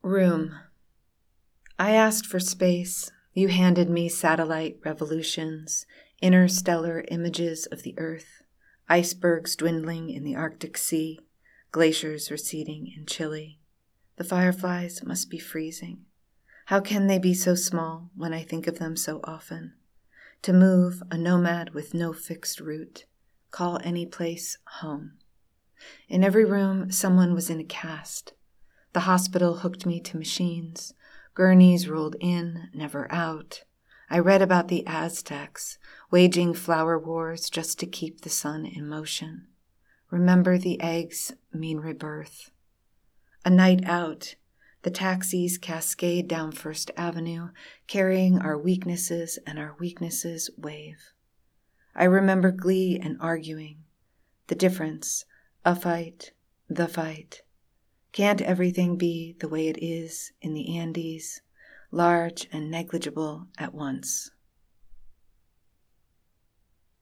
Room. I asked for space. You handed me satellite revolutions, interstellar images of the Earth, icebergs dwindling in the Arctic Sea, glaciers receding in Chile. The fireflies must be freezing. How can they be so small when I think of them so often? To move, a nomad with no fixed route, call any place home. In every room, someone was in a cast. The hospital hooked me to machines. Gurneys rolled in, never out. I read about the Aztecs, waging flower wars just to keep the sun in motion. Remember the eggs mean rebirth. A night out. The taxis cascade down First Avenue, carrying our weaknesses, and our weaknesses wave. I remember glee and arguing. The difference, a fight, the fight. Can't everything be the way it is in the Andes, large and negligible at once?